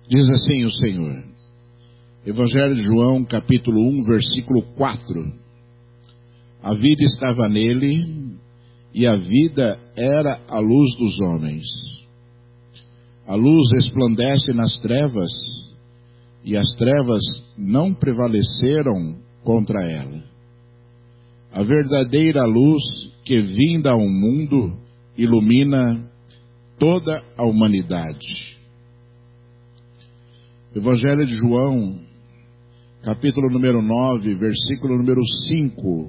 Diz assim o Senhor, Evangelho de João, capítulo 1, versículo 4. A vida estava nele, e a vida era a luz dos homens. A luz resplandece nas trevas, e as trevas não prevaleceram contra ela. A verdadeira luz que vinda ao mundo ilumina toda a humanidade. Evangelho de João, capítulo número 9, versículo número 5.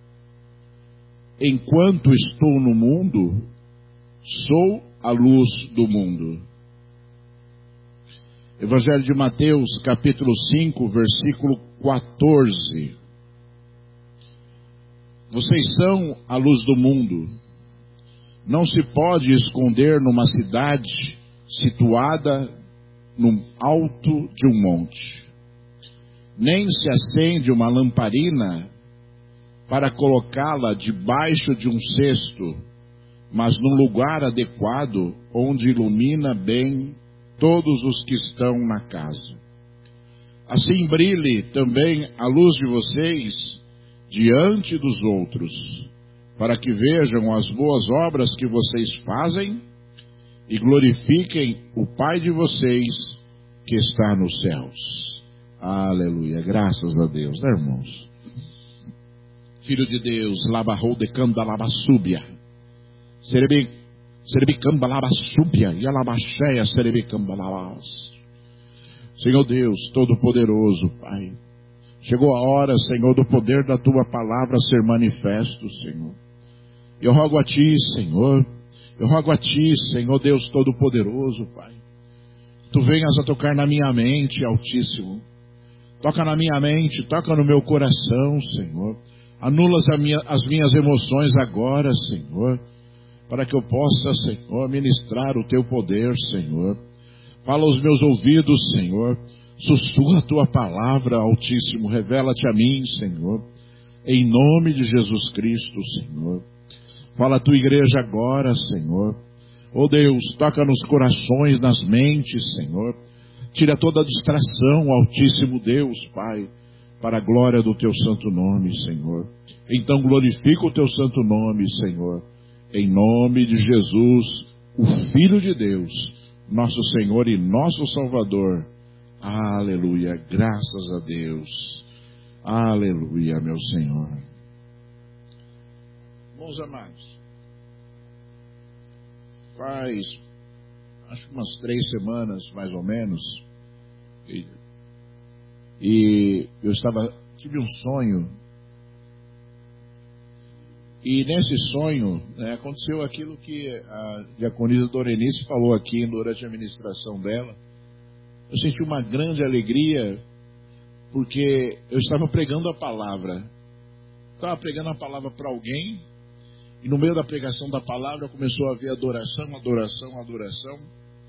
Enquanto estou no mundo, sou a luz do mundo. Evangelho de Mateus, capítulo 5, versículo 14. Vocês são a luz do mundo. Não se pode esconder numa cidade situada no alto de um monte. Nem se acende uma lamparina para colocá-la debaixo de um cesto, mas num lugar adequado, onde ilumina bem todos os que estão na casa. Assim brilhe também a luz de vocês diante dos outros, para que vejam as boas obras que vocês fazem e glorifiquem o Pai de vocês que está nos céus. Aleluia, graças a Deus, né, irmãos? Filho de Deus, labarrou de canda labassúbia, serebicamba labassúbia, e alabaxéia serebicamba labas. Senhor Deus, Todo-Poderoso, Pai, chegou a hora, Senhor, do poder da Tua palavra ser manifesto, Senhor. Eu rogo a Ti, Senhor, eu rogo a Ti, Senhor Deus Todo-Poderoso, Pai, Tu venhas a tocar na minha mente, Altíssimo. Toca na minha mente, toca no meu coração, Senhor. Anula as minhas emoções agora, Senhor, para que eu possa, Senhor, ministrar o Teu poder, Senhor. Fala aos meus ouvidos, Senhor. Sussurra a Tua palavra, Altíssimo. Revela-te a mim, Senhor. Em nome de Jesus Cristo, Senhor. Fala a Tua igreja agora, Senhor. Oh Deus, toca nos corações, nas mentes, Senhor. Tira toda a distração, Altíssimo Deus, Pai, para a glória do Teu santo nome, Senhor. Então glorifica o Teu santo nome, Senhor. Em nome de Jesus, o Filho de Deus, nosso Senhor e nosso Salvador. Aleluia, graças a Deus. Aleluia, meu Senhor. Bons amados, faz, acho que umas 3 semanas, mais ou menos, e eu tive um sonho, e nesse sonho, aconteceu aquilo que a diaconisa Dorenice falou aqui durante a ministração dela. Eu senti uma grande alegria, porque eu estava pregando a palavra. Estava pregando a palavra para alguém, e no meio da pregação da palavra começou a haver adoração, adoração, adoração.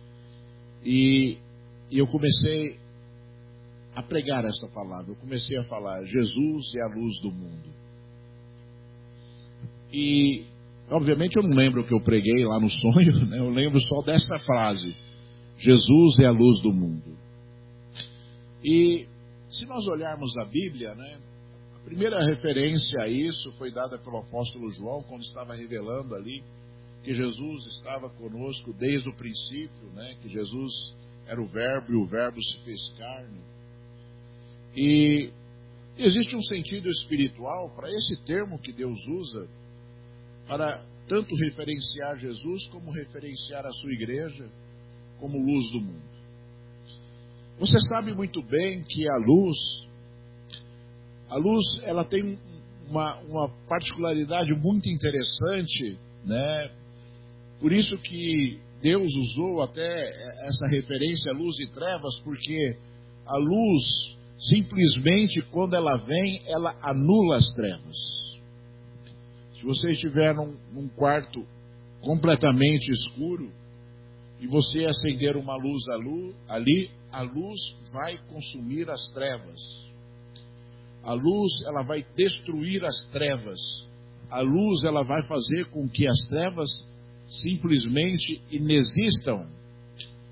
E eu comecei a pregar esta palavra. Eu comecei a falar, Jesus é a luz do mundo. E, obviamente, eu não lembro o que eu preguei lá no sonho, né? Eu lembro só dessa frase, Jesus é a luz do mundo. E, se nós olharmos a Bíblia, né? A primeira referência a isso foi dada pelo apóstolo João, quando estava revelando ali que Jesus estava conosco desde o princípio, né? Que Jesus era o Verbo e o Verbo se fez carne. E existe um sentido espiritual para esse termo que Deus usa, para tanto referenciar Jesus, como referenciar a sua igreja, como luz do mundo. Você sabe muito bem que a luz ela tem uma particularidade muito interessante, né? Por isso que Deus usou até essa referência luz e trevas, porque a luz, simplesmente, quando ela vem, ela anula as trevas. Se você estiver num quarto completamente escuro e você acender uma luz ali, a luz vai consumir as trevas. A luz, ela vai destruir as trevas. A luz, ela vai fazer com que as trevas simplesmente inexistam.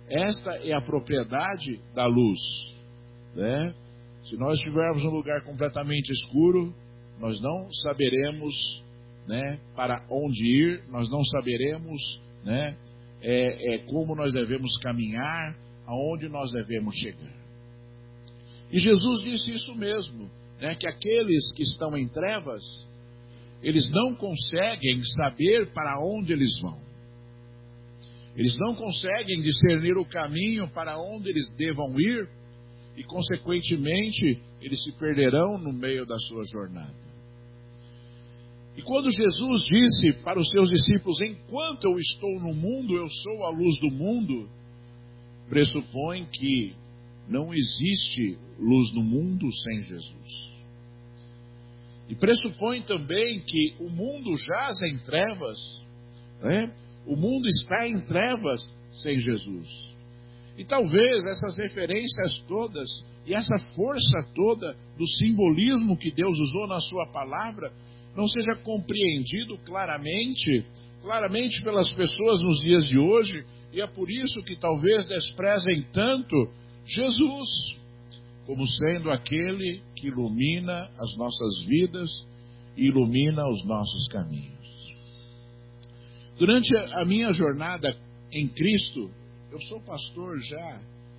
esta é a propriedade da luz, né? Se nós estivermos num lugar completamente escuro, nós não saberemos, né, para onde ir, nós não saberemos, né, como nós devemos caminhar, aonde nós devemos chegar. E Jesus disse isso mesmo, né, que aqueles que estão em trevas, eles não conseguem saber para onde eles vão. Eles não conseguem discernir o caminho para onde eles devam ir e, consequentemente, eles se perderão no meio da sua jornada. E quando Jesus disse para os seus discípulos, enquanto eu estou no mundo, eu sou a luz do mundo, pressupõe que não existe luz no mundo sem Jesus. E pressupõe também que o mundo jaz em trevas, né? O mundo está em trevas sem Jesus. E talvez essas referências todas e essa força toda do simbolismo que Deus usou na sua palavra não seja compreendido claramente pelas pessoas nos dias de hoje, e é por isso que talvez desprezem tanto Jesus como sendo aquele que ilumina as nossas vidas e ilumina os nossos caminhos. Durante a minha jornada em Cristo, eu sou pastor já,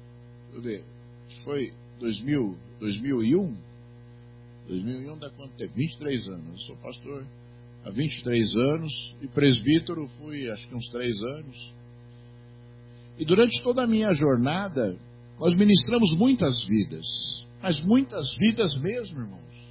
foi 2001 dá quanto tempo? 23 anos. Eu sou pastor há 23 anos e presbítero fui acho que uns 3 anos. E durante toda a minha jornada, nós ministramos muitas vidas, mas muitas vidas mesmo, irmãos.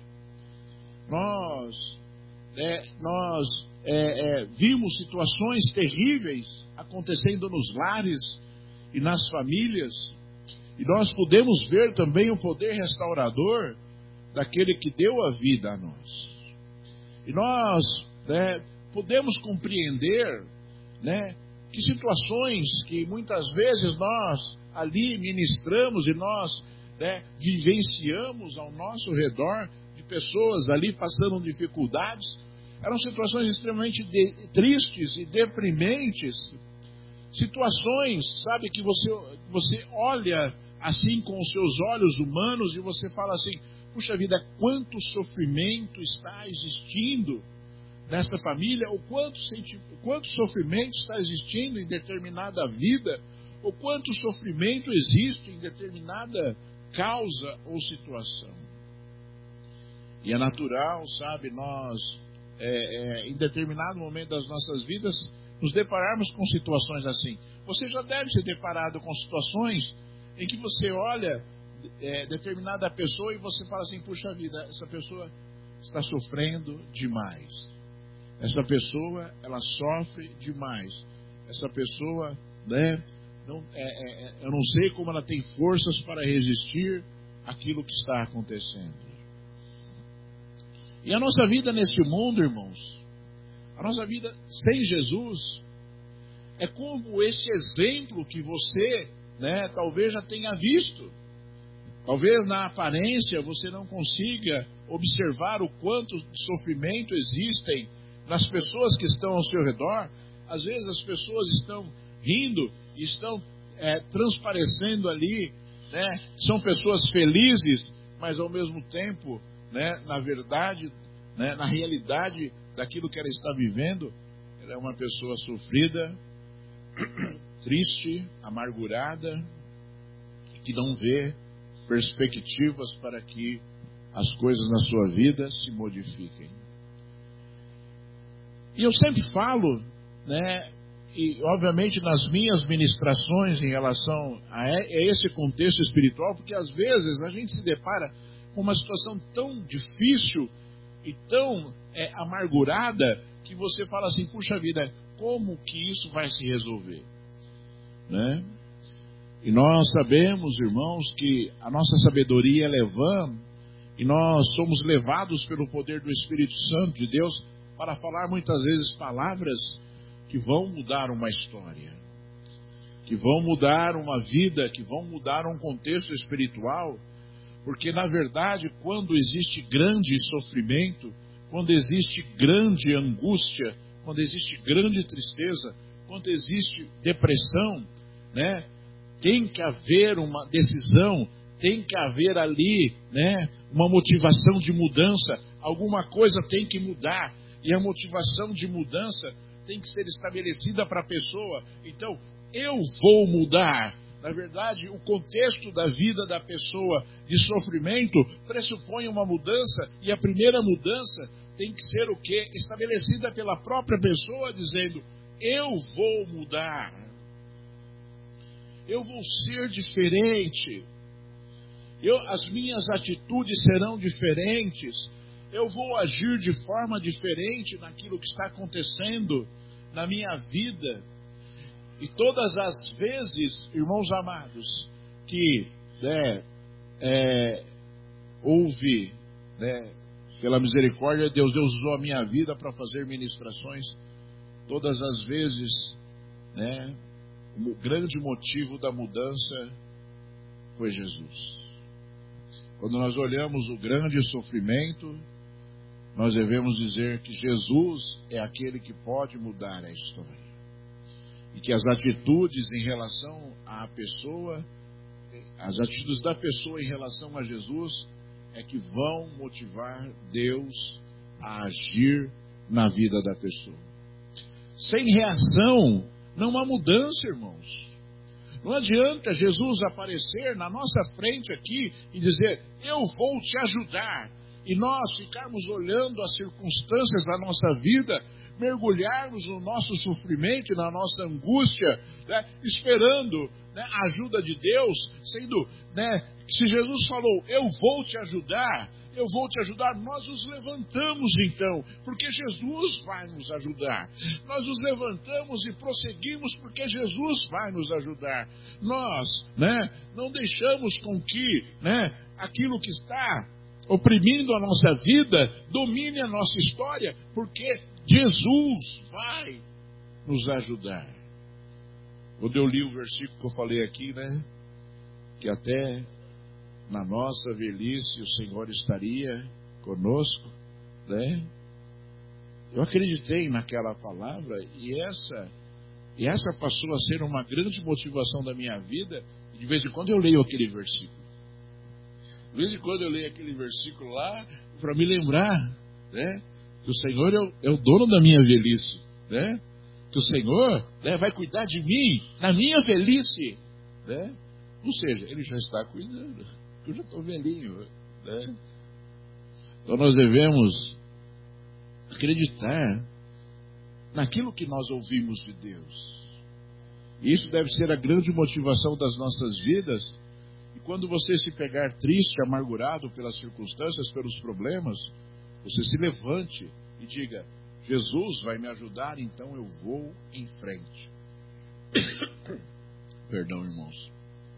Nós vimos situações terríveis acontecendo nos lares e nas famílias, e nós podemos ver também o poder restaurador daquele que deu a vida a nós. E nós podemos compreender, né, que situações que muitas vezes nós ali ministramos e nós vivenciamos ao nosso redor, de pessoas ali passando dificuldades, eram situações extremamente tristes e deprimentes, situações, sabe, que você olha assim com os seus olhos humanos e você fala assim, puxa vida, quanto sofrimento está existindo nesta família, ou quanto sofrimento está existindo em determinada vida, ou quanto sofrimento existe em determinada causa ou situação. E é natural, sabe, nós, em determinado momento das nossas vidas, nos depararmos com situações assim. Você já deve ser deparado com situações em que você olha determinada pessoa e você fala assim, puxa vida, essa pessoa está sofrendo demais. Essa pessoa, ela sofre demais. Essa pessoa, eu não sei como ela tem forças para resistir àquilo que está acontecendo. E a nossa vida neste mundo, irmãos, a nossa vida sem Jesus, é como esse exemplo que você, talvez já tenha visto. Talvez na aparência você não consiga observar o quanto de sofrimento existem nas pessoas que estão ao seu redor. Às vezes as pessoas estão rindo e estão transparecendo ali, são pessoas felizes, mas ao mesmo tempo, na verdade, na realidade daquilo que ela está vivendo, ela é uma pessoa sofrida, triste, amargurada, que não vê perspectivas para que as coisas na sua vida se modifiquem. E eu sempre falo, e obviamente nas minhas ministrações em relação a esse contexto espiritual, porque às vezes a gente se depara com uma situação tão difícil e tão amargurada que você fala assim, puxa vida, como que isso vai se resolver? E nós sabemos, irmãos, que a nossa sabedoria é vã e nós somos levados pelo poder do Espírito Santo de Deus para falar muitas vezes palavras que vão mudar uma história, que vão mudar uma vida, que vão mudar um contexto espiritual, porque na verdade quando existe grande sofrimento, quando existe grande angústia, quando existe grande tristeza, quando existe depressão, tem que haver uma decisão, tem que haver ali, né, uma motivação de mudança, alguma coisa tem que mudar, e a motivação de mudança tem que ser estabelecida para a pessoa. Então, eu vou mudar. Na verdade, o contexto da vida da pessoa de sofrimento pressupõe uma mudança, e a primeira mudança tem que ser o quê? Estabelecida pela própria pessoa, dizendo, eu vou mudar. Eu vou ser diferente. As minhas atitudes serão diferentes. Eu vou agir de forma diferente naquilo que está acontecendo na minha vida. E todas as vezes, irmãos amados, que houve, pela misericórdia de Deus, Deus usou a minha vida para fazer ministrações, todas as vezes, o grande motivo da mudança foi Jesus. Quando nós olhamos o grande sofrimento, nós devemos dizer que Jesus é aquele que pode mudar a história. E que as atitudes em relação à pessoa, as atitudes da pessoa em relação a Jesus, é que vão motivar Deus a agir na vida da pessoa. Sem reação, não há mudança, irmãos. Não adianta Jesus aparecer na nossa frente aqui e dizer, eu vou te ajudar. E nós ficarmos olhando as circunstâncias da nossa vida, mergulharmos no nosso sofrimento e na nossa angústia, esperando a ajuda de Deus, sendo, se Jesus falou, eu vou te ajudar, nós nos levantamos então, porque Jesus vai nos ajudar. Nós nos levantamos e prosseguimos porque Jesus vai nos ajudar. Nós, não deixamos com que, aquilo que está oprimindo a nossa vida domine a nossa história, porque Jesus vai nos ajudar. Quando eu li o versículo que eu falei aqui, que até na nossa velhice o Senhor estaria conosco, eu acreditei naquela palavra e essa passou a ser uma grande motivação da minha vida. E de vez em quando eu leio aquele versículo. De vez em quando eu leio aquele versículo lá para me lembrar, que o Senhor é o dono da minha velhice, que o Senhor vai cuidar de mim na minha velhice, ou seja, Ele já está cuidando, eu já estou velhinho, Então nós devemos acreditar naquilo que nós ouvimos de Deus. E isso deve ser a grande motivação das nossas vidas. E quando você se pegar triste, amargurado pelas circunstâncias, pelos problemas, você se levante e diga, Jesus vai me ajudar, então eu vou em frente. Perdão, irmãos.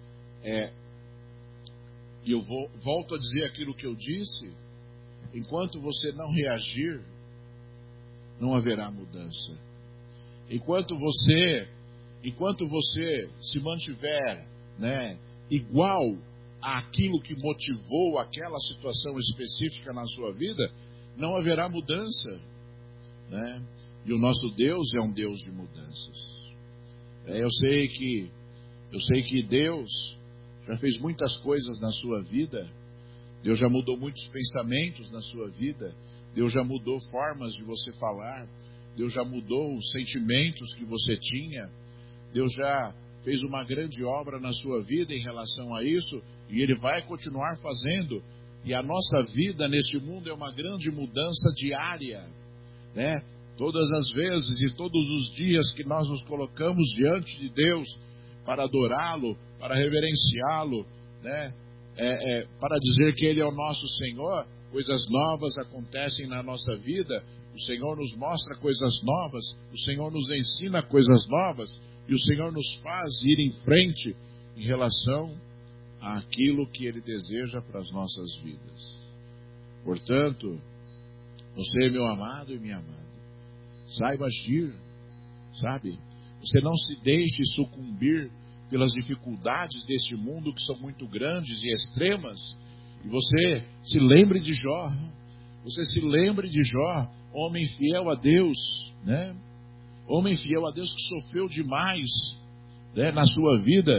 E eu volto a dizer aquilo que eu disse, enquanto você não reagir, não haverá mudança. Enquanto você se mantiver, igual àquilo que motivou aquela situação específica na sua vida, não haverá mudança, E o nosso Deus é um Deus de mudanças. Eu sei que Deus já fez muitas coisas na sua vida. Deus já mudou muitos pensamentos na sua vida. Deus já mudou formas de você falar. Deus já mudou os sentimentos que você tinha. Deus já fez uma grande obra na sua vida em relação a isso. E Ele vai continuar fazendo. E a nossa vida neste mundo é uma grande mudança diária, Todas as vezes e todos os dias que nós nos colocamos diante de Deus para adorá-lo, para reverenciá-lo, para dizer que Ele é o nosso Senhor, coisas novas acontecem na nossa vida. O Senhor nos mostra coisas novas, o Senhor nos ensina coisas novas e o Senhor nos faz ir em frente em relação àquilo que Ele deseja para as nossas vidas. Portanto, você, meu amado e minha amada, saiba agir, sabe? Você não se deixe sucumbir pelas dificuldades deste mundo que são muito grandes e extremas. E você se lembre de Jó. Você se lembre de Jó, homem fiel a Deus, Homem fiel a Deus que sofreu demais, na sua vida.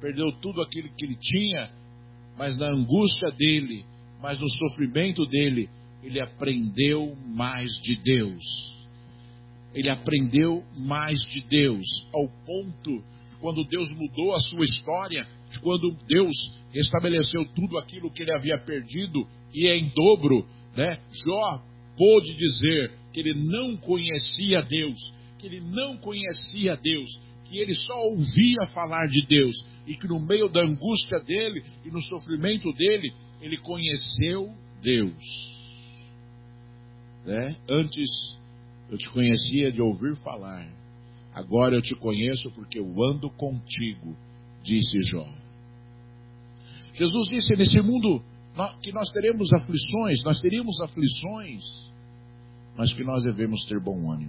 perdeu tudo aquilo que ele tinha, mas na angústia dele, mas no sofrimento dele, ele aprendeu mais de Deus. Ele aprendeu mais de Deus, ao ponto de quando Deus mudou a sua história, de quando Deus restabeleceu tudo aquilo que ele havia perdido, e em dobro, né? Jó pôde dizer que ele não conhecia Deus, que ele não conhecia Deus, que ele só ouvia falar de Deus, e que no meio da angústia dele e no sofrimento dele, ele conheceu Deus. Né? Antes eu te conhecia de ouvir falar, agora eu te conheço porque eu ando contigo, disse Jó. Jesus disse: nesse mundo que nós teremos aflições, nós teríamos aflições, mas que nós devemos ter bom ânimo.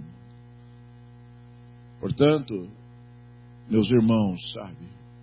Portanto, meus irmãos, sabe,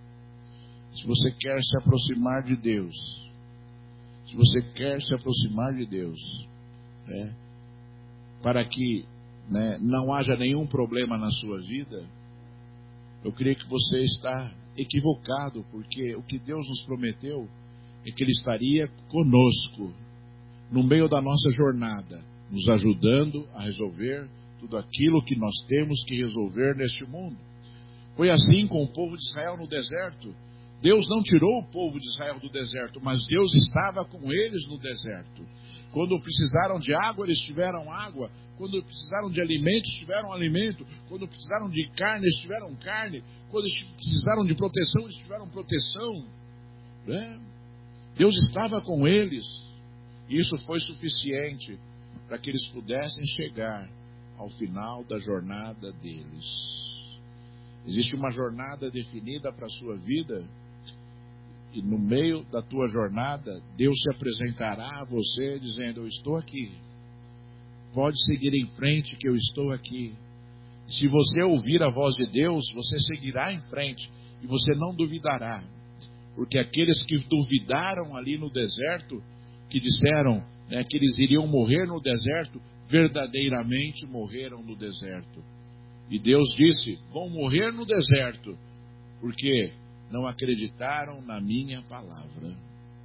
se você quer se aproximar de Deus, se você quer se aproximar de Deus, né, para que, né, não haja nenhum problema na sua vida, eu creio que você está equivocado, porque o que Deus nos prometeu é que Ele estaria conosco no meio da nossa jornada, nos ajudando a resolver tudo aquilo que nós temos que resolver neste mundo. Foi assim com o povo de Israel no deserto. Deus não tirou o povo de Israel do deserto, mas Deus estava com eles no deserto. Quando precisaram de água, eles tiveram água. Quando precisaram de alimento, eles tiveram alimento. Quando precisaram de carne, eles tiveram carne. Quando eles precisaram de proteção, eles tiveram proteção. Né? Deus estava com eles. E isso foi suficiente para que eles pudessem chegar ao final da jornada deles. Existe uma jornada definida para a sua vida, e no meio da tua jornada, Deus se apresentará a você dizendo: eu estou aqui, pode seguir em frente que eu estou aqui. Se você ouvir a voz de Deus, você seguirá em frente e você não duvidará, porque aqueles que duvidaram ali no deserto, que disseram, né, que eles iriam morrer no deserto, verdadeiramente morreram no deserto. E Deus disse: vão morrer no deserto, porque não acreditaram na minha palavra.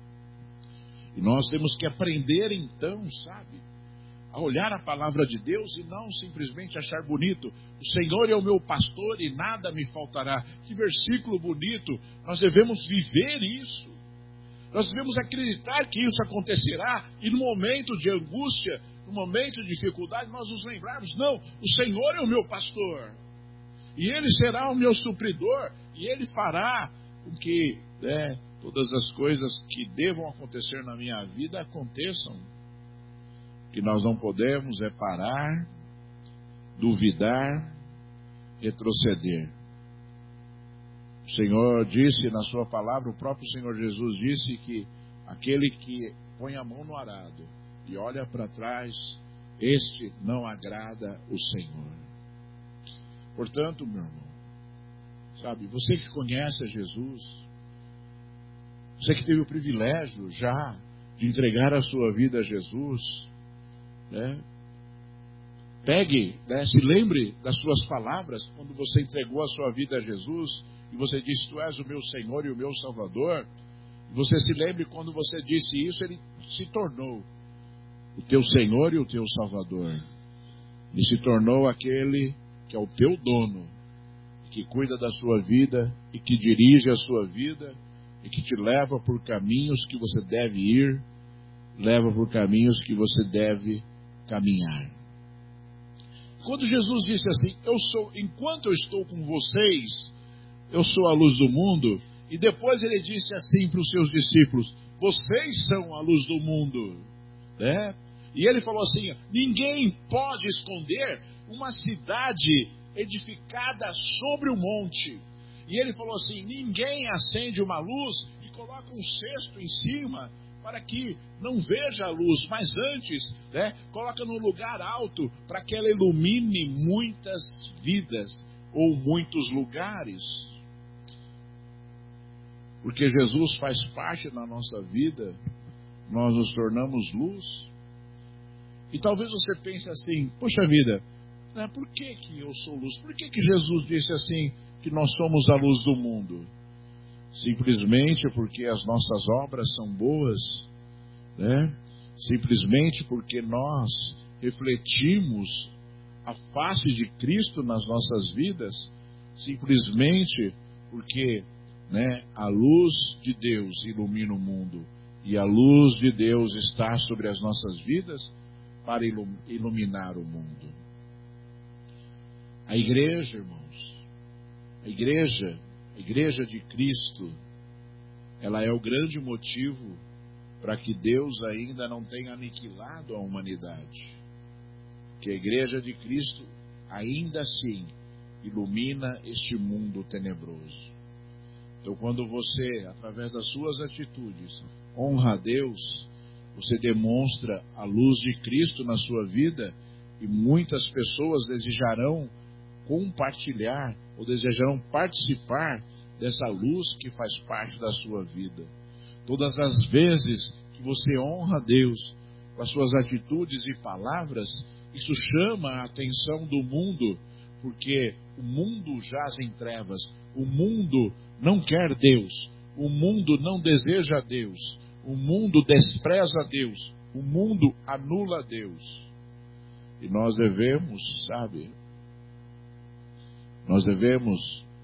E nós temos que aprender então, sabe, a olhar a palavra de Deus e não simplesmente achar bonito. O Senhor é o meu pastor e nada me faltará. Que versículo bonito! Nós devemos viver isso. Nós devemos acreditar que isso acontecerá, e no momento de angústia, no momento de dificuldade, nós nos lembrarmos: não, o Senhor é o meu pastor, e Ele será o meu supridor, e Ele fará com que, né, todas as coisas que devam acontecer na minha vida aconteçam. O que nós não podemos é parar, duvidar, retroceder. O Senhor disse na sua palavra, o próprio Senhor Jesus disse que aquele que põe a mão no arado e olha para trás, este não agrada o Senhor. Portanto, meu irmão, sabe, você que conhece a Jesus, você que teve o privilégio já de entregar a sua vida a Jesus, né? Pegue, né, se lembre das suas palavras quando você entregou a sua vida a Jesus e você disse: tu és o meu Senhor e o meu Salvador. Você se lembre quando você disse isso, Ele se tornou o teu Senhor e o teu Salvador. Ele se tornou aquele que é o teu dono, que cuida da sua vida e que dirige a sua vida e que te leva por caminhos que você deve ir, leva por caminhos que você deve caminhar. Quando Jesus disse assim: enquanto eu estou com vocês, eu sou a luz do mundo, e depois ele disse assim para os seus discípulos: vocês são a luz do mundo, né? E ele falou assim: ninguém pode esconder uma cidade edificada sobre o monte. E ele falou assim: ninguém acende uma luz e coloca um cesto em cima para que não veja a luz, mas antes, né, coloca num lugar alto para que ela ilumine muitas vidas ou muitos lugares. Porque Jesus faz parte da nossa vida, nós nos tornamos luz. E talvez você pense assim: poxa vida, né, por que eu sou luz? Por que Jesus disse assim, que nós somos a luz do mundo? simplesmente porque as nossas obras são boas, né? Simplesmente porque nós refletimos a face de Cristo nas nossas vidas, simplesmente porque, né, a luz de Deus ilumina o mundo e a luz de Deus está sobre as nossas vidas para iluminar o mundo. A igreja, irmãos, a igreja de Cristo, ela é o grande motivo para que Deus ainda não tenha aniquilado a humanidade. Que a igreja de Cristo ainda assim ilumina este mundo tenebroso. Então, quando você, através das suas atitudes, honra a Deus, você demonstra a luz de Cristo na sua vida e muitas pessoas desejarão compartilhar ou desejarão participar dessa luz que faz parte da sua vida. Todas as vezes que você honra a Deus com as suas atitudes e palavras, isso chama a atenção do mundo, porque o mundo jaz em trevas, o mundo não quer Deus, o mundo não deseja Deus, o mundo despreza Deus, o mundo anula Deus. E nós devemos, nós devemos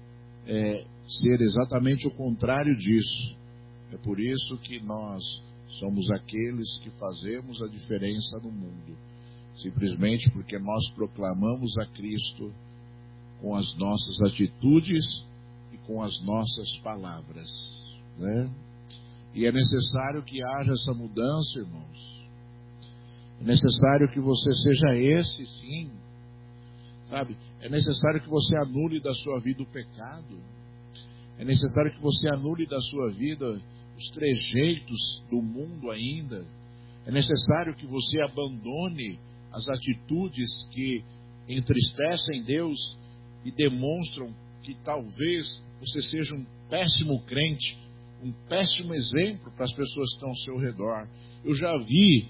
ser exatamente o contrário disso. É por isso que nós somos aqueles que fazemos a diferença no mundo. Simplesmente porque nós proclamamos a Cristo com as nossas atitudes e com as nossas palavras, né? E é necessário que haja essa mudança, irmãos. É necessário que você seja esse, sim. É necessário que você anule da sua vida o pecado. É necessário que você anule da sua vida os trejeitos do mundo ainda. É necessário que você abandone as atitudes que entristecem Deus e demonstram que talvez você seja um péssimo crente, um péssimo exemplo para as pessoas que estão ao seu redor. Eu já vi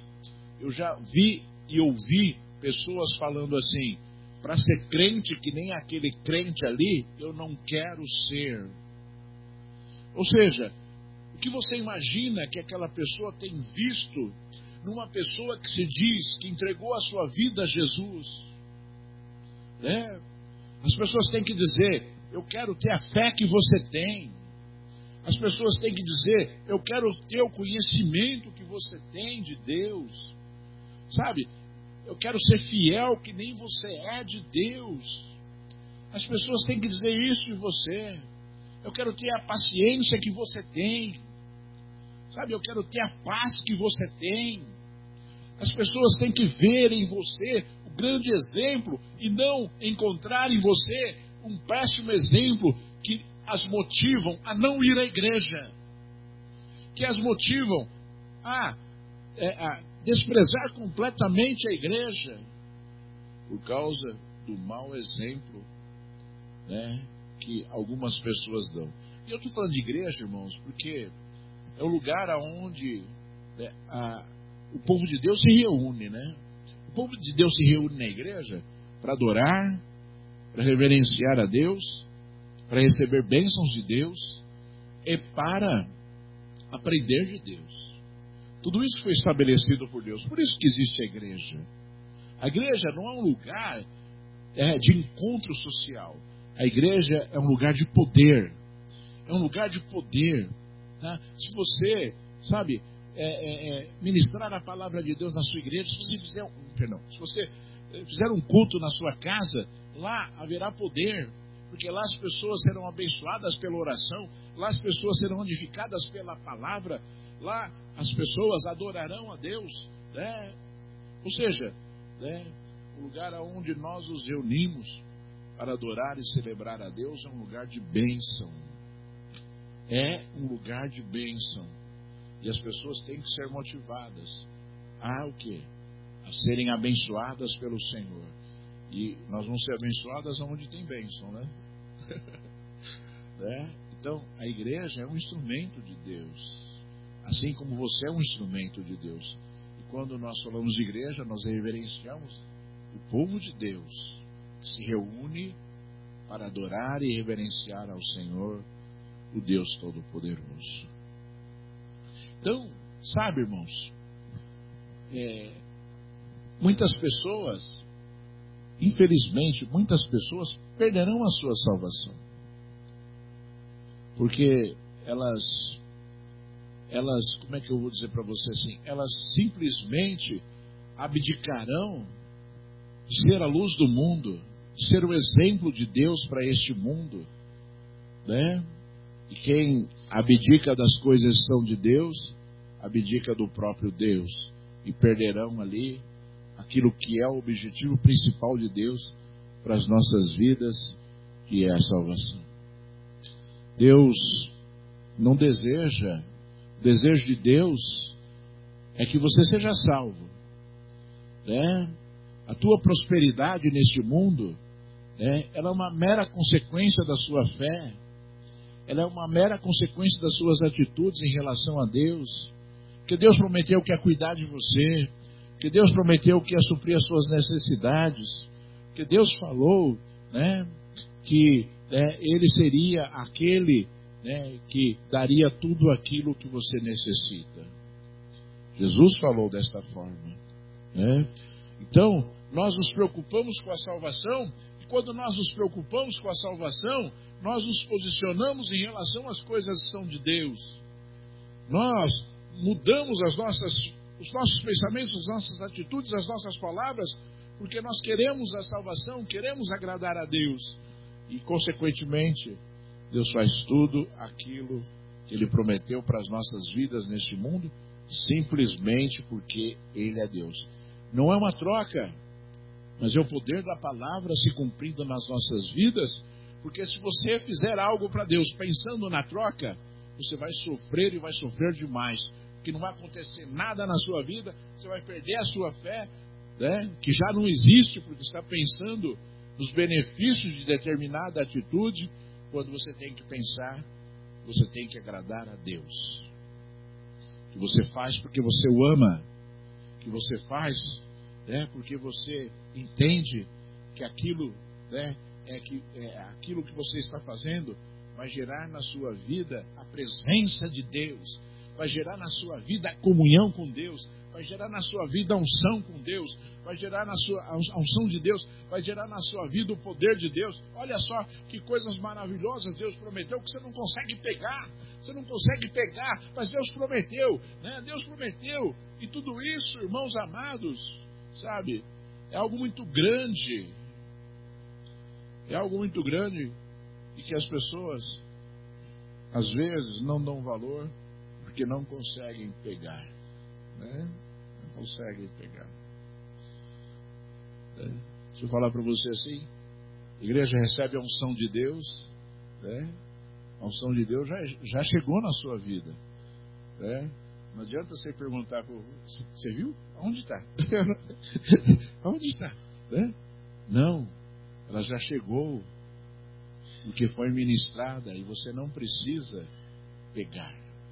e ouvi pessoas falando assim: para ser crente que nem aquele crente ali, eu não quero ser. Ou seja, o que você imagina que aquela pessoa tem visto numa pessoa que se diz que entregou a sua vida a Jesus? Né? As pessoas têm que dizer: eu quero ter a fé que você tem. As pessoas têm que dizer: eu quero ter o conhecimento que você tem de Deus. Eu quero ser fiel que nem você é de Deus. As pessoas têm que dizer isso de você. Eu quero ter a paciência que você tem. Eu quero ter a paz que você tem. As pessoas têm que ver em você o grande exemplo e não encontrar em você um péssimo exemplo que as motivam a não ir à igreja, que as motivam a desprezar completamente a igreja por causa do mau exemplo, né, que algumas pessoas dão. E eu estou falando de igreja, irmãos, porque é o lugar onde o povo de Deus se reúne, né? O povo de Deus se reúne na igreja para adorar, para reverenciar a Deus, para receber bênçãos de Deus e para aprender de Deus. Tudo isso foi estabelecido por Deus. Por isso que existe a igreja. A igreja não é um lugar de encontro social. A igreja é um lugar de poder. É um lugar de poder. Tá? Se você, ministrar a palavra de Deus na sua igreja, se você fizer um culto na sua casa, lá haverá poder. Porque lá as pessoas serão abençoadas pela oração, lá as pessoas serão edificadas pela palavra, lá as pessoas adorarão a Deus, né? Ou seja, né, o lugar onde nós nos reunimos para adorar e celebrar a Deus é um lugar de bênção. É um lugar de bênção. E as pessoas têm que ser motivadas a o quê? A serem abençoadas pelo Senhor. E nós vamos ser abençoadas onde tem bênção, né? Né? Então, a igreja é um instrumento de Deus. Assim como você é um instrumento de Deus. E quando nós falamos de igreja, nós reverenciamos o povo de Deus, que se reúne para adorar e reverenciar ao Senhor, o Deus Todo-Poderoso. Então, sabe, irmãos, muitas pessoas, infelizmente, muitas pessoas perderão a sua salvação. Porque elas, como é que eu vou dizer para você assim? Elas simplesmente abdicarão de ser a luz do mundo, de ser o exemplo de Deus para este mundo, né? E quem abdica das coisas que são de Deus, abdica do próprio Deus, e perderão ali aquilo que é o objetivo principal de Deus para as nossas vidas, que é a salvação. Deus não deseja, o desejo de Deus é que você seja salvo, né? A tua prosperidade neste mundo, né, ela é uma mera consequência da sua fé, ela é uma mera consequência das suas atitudes em relação a Deus, que Deus prometeu que ia cuidar de você, que Deus prometeu que ia suprir as suas necessidades, que Deus falou, né, que Ele seria aquele, né, que daria tudo aquilo que você necessita. Jesus falou desta forma, né? Então, nós nos preocupamos com a salvação, e quando nós nos preocupamos com a salvação, nós nos posicionamos em relação às coisas que são de Deus. Nós mudamos os nossos pensamentos, as nossas atitudes, as nossas palavras, porque nós queremos a salvação, queremos agradar a Deus. E, consequentemente, Deus faz tudo aquilo que Ele prometeu para as nossas vidas neste mundo, simplesmente porque Ele é Deus. Não é uma troca, mas é o poder da palavra se cumprindo nas nossas vidas, porque se você fizer algo para Deus pensando na troca, você vai sofrer e vai sofrer demais, porque não vai acontecer nada na sua vida, você vai perder a sua fé, né, que já não existe, porque está pensando nos benefícios de determinada atitude, quando você tem que pensar, você tem que agradar a Deus. Que você faz porque você o ama, que você faz, né, porque você entende que aquilo, né, aquilo que você está fazendo vai gerar na sua vida a presença de Deus, vai gerar na sua vida a comunhão com Deus, vai gerar na sua vida a unção com Deus, vai gerar na sua a unção de Deus, vai gerar na sua vida o poder de Deus. Olha só que coisas maravilhosas Deus prometeu, que você não consegue pegar, mas Deus prometeu, né? Deus prometeu, e tudo isso, irmãos amados, sabe, é algo muito grande, e que as pessoas às vezes não dão valor porque não conseguem pegar, né? Não conseguem pegar, né? Se eu falar para você assim, a igreja recebe a unção de Deus, né? A unção de Deus já chegou na sua vida, né? Não adianta você perguntar, você viu? Onde está? Onde está? Né? Não, ela já chegou, porque foi ministrada e você não precisa pegar.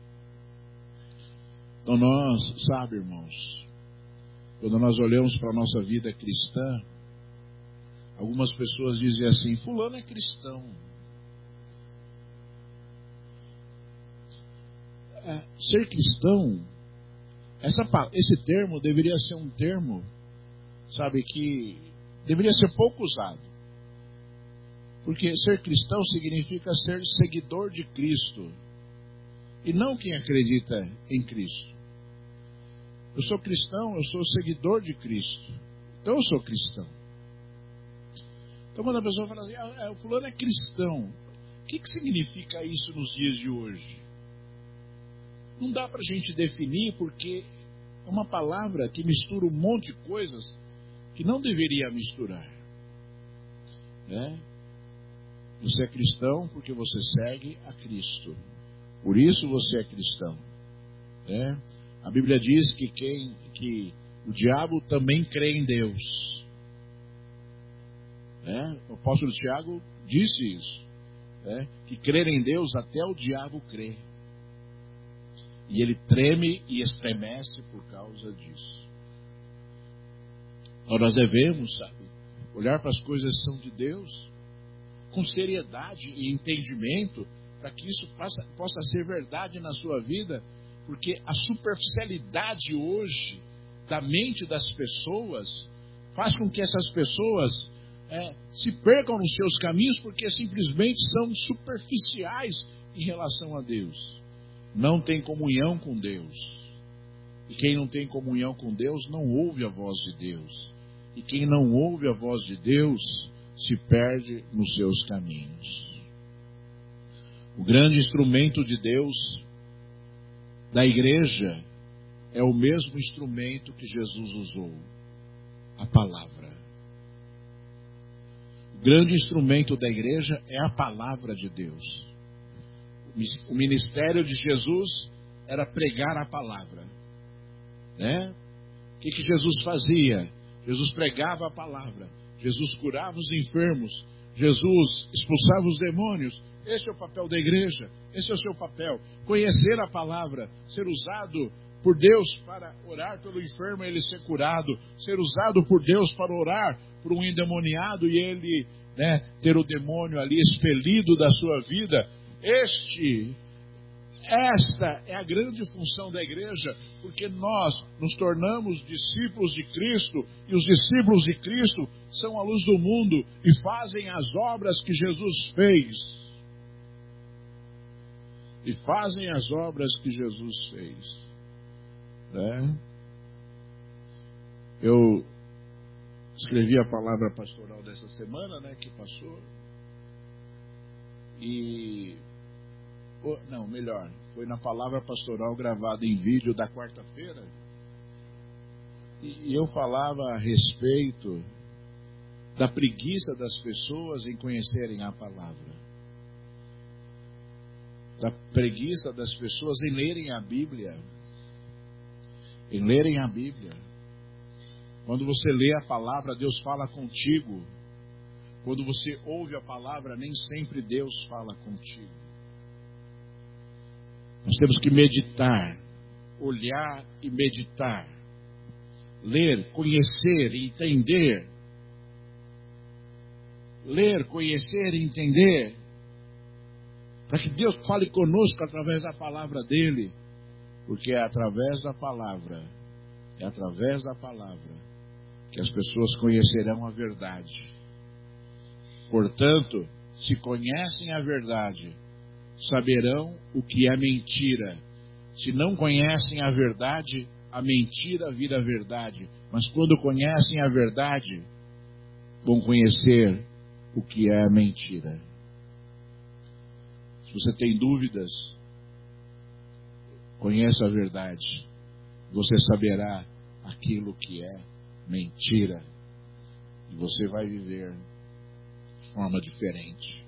Então nós, sabe, irmãos, quando nós olhamos para a nossa vida cristã, algumas pessoas dizem assim, fulano é cristão. Ser cristão, esse termo deveria ser um termo, sabe, que deveria ser pouco usado. Porque ser cristão significa ser seguidor de Cristo, e não quem acredita em Cristo. Eu sou cristão, eu sou seguidor de Cristo, então eu sou cristão. Então quando a pessoa fala assim, o fulano é cristão, o que significa isso nos dias de hoje? Não dá para a gente definir, porque é uma palavra que mistura um monte de coisas que não deveria misturar, né? Você é cristão porque você segue a Cristo, por isso você é cristão, né? A Bíblia diz que o diabo também crê em Deus, né? O apóstolo Tiago disse isso, né? Que crer em Deus até o diabo crê. E ele treme e estremece por causa disso. Então nós devemos, sabe, olhar para as coisas que são de Deus com seriedade e entendimento, para que isso possa ser verdade na sua vida, porque a superficialidade hoje da mente das pessoas faz com que essas pessoas se percam nos seus caminhos, porque simplesmente são superficiais em relação a Deus. Não tem comunhão com Deus. E quem não tem comunhão com Deus não ouve a voz de Deus. E quem não ouve a voz de Deus se perde nos seus caminhos. O grande instrumento de Deus, da igreja, é o mesmo instrumento que Jesus usou, a palavra. O grande instrumento da igreja é a palavra de Deus. O ministério de Jesus era pregar a palavra, né? O que Jesus fazia? Jesus pregava a palavra, Jesus curava os enfermos, Jesus expulsava os demônios. Esse é o papel da igreja, esse é o seu papel. Conhecer a palavra, ser usado por Deus para orar pelo enfermo e ele ser curado, ser usado por Deus para orar por um endemoniado e ele, ter o demônio ali expelido da sua vida. Esta é a grande função da igreja, porque nós nos tornamos discípulos de Cristo, e os discípulos de Cristo são a luz do mundo e fazem as obras que Jesus fez. E fazem as obras que Jesus fez. Eu escrevi a palavra pastoral dessa semana, que passou. Foi na palavra pastoral gravada em vídeo da quarta-feira. E eu falava a respeito da preguiça das pessoas em conhecerem a palavra. Da preguiça das pessoas em lerem a Bíblia. Em lerem a Bíblia. Quando você lê a palavra, Deus fala contigo. Quando você ouve a palavra, nem sempre Deus fala contigo. Nós temos que meditar, olhar e meditar. Ler, conhecer e entender. Ler, conhecer e entender. Para que Deus fale conosco através da palavra dele. Porque é através da palavra que as pessoas conhecerão a verdade. Portanto, se conhecem a verdade, saberão o que é mentira. Se não conhecem a verdade, a mentira vira verdade. Mas quando conhecem a verdade, vão conhecer o que é a mentira. Se você tem dúvidas, conheça a verdade. Você saberá aquilo que é mentira. E você vai viver de forma diferente.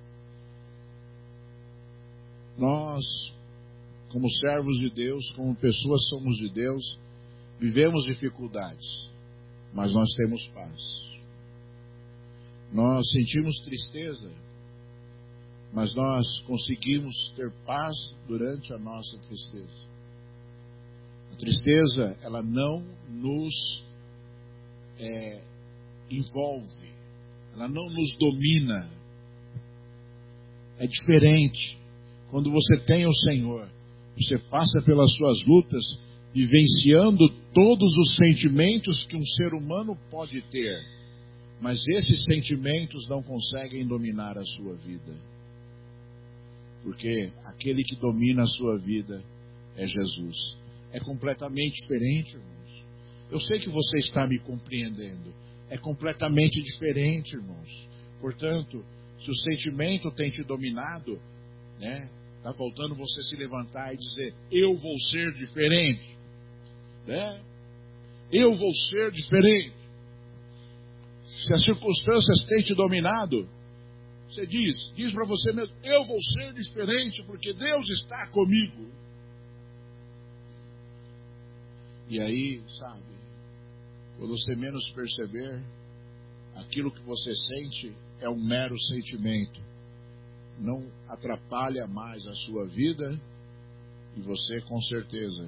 Nós, como servos de Deus, como pessoas somos de Deus, vivemos dificuldades, mas nós temos paz. Nós sentimos tristeza, mas nós conseguimos ter paz durante a nossa tristeza. A tristeza, ela não nos envolve, ela não nos domina. É diferente. Quando você tem o Senhor, você passa pelas suas lutas, vivenciando todos os sentimentos que um ser humano pode ter. Mas esses sentimentos não conseguem dominar a sua vida. Porque aquele que domina a sua vida é Jesus. É completamente diferente, irmãos. Eu sei que você está me compreendendo. É completamente diferente, irmãos. Portanto, se o sentimento tem te dominado, está faltando você se levantar e dizer: eu vou ser diferente. Eu vou ser diferente. Se as circunstâncias têm te dominado, você diz para você mesmo: eu vou ser diferente porque Deus está comigo. E aí, quando você menos perceber, aquilo que você sente é um mero sentimento. Não atrapalha mais a sua vida e você com certeza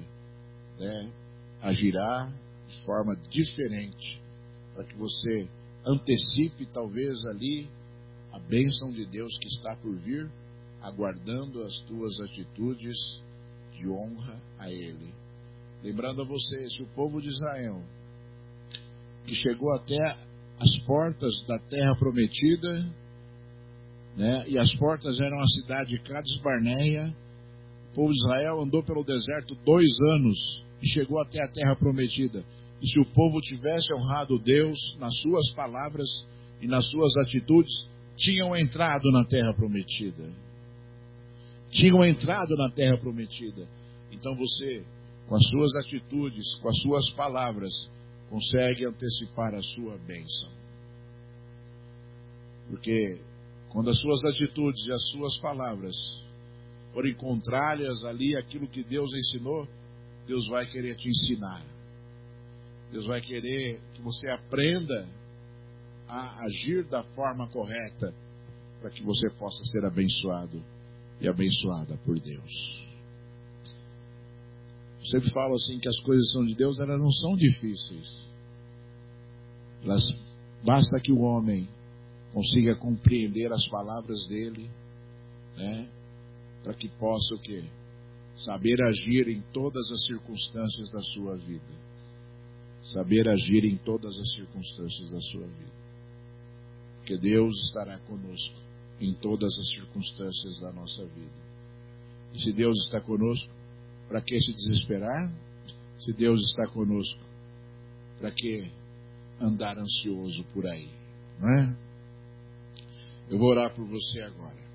agirá de forma diferente para que você antecipe talvez ali a bênção de Deus que está por vir aguardando as tuas atitudes de honra a Ele. Lembrando a você, se o povo de Israel, que chegou até as portas da terra prometida, né, e as portas eram a cidade de Cades Barneia, o povo de Israel andou pelo deserto 2 anos e chegou até a terra prometida. E se o povo tivesse honrado Deus nas suas palavras e nas suas atitudes, tinham entrado na terra prometida. Tinham entrado na terra prometida. Então você, com as suas atitudes, com as suas palavras, consegue antecipar a sua bênção. Porque quando as suas atitudes e as suas palavras forem contrárias ali àquilo que Deus ensinou, Deus vai querer te ensinar. Deus vai querer que você aprenda a agir da forma correta para que você possa ser abençoado e abençoada por Deus. Eu sempre falo assim que as coisas são de Deus, elas não são difíceis. Basta que o homem consiga compreender as palavras dele, né, para que possa o quê? Saber agir em todas as circunstâncias da sua vida. Saber agir em todas as circunstâncias da sua vida. Porque Deus estará conosco em todas as circunstâncias da nossa vida. E se Deus está conosco, para que se desesperar? Se Deus está conosco, para que andar ansioso por aí? Não é? Eu vou orar por você agora.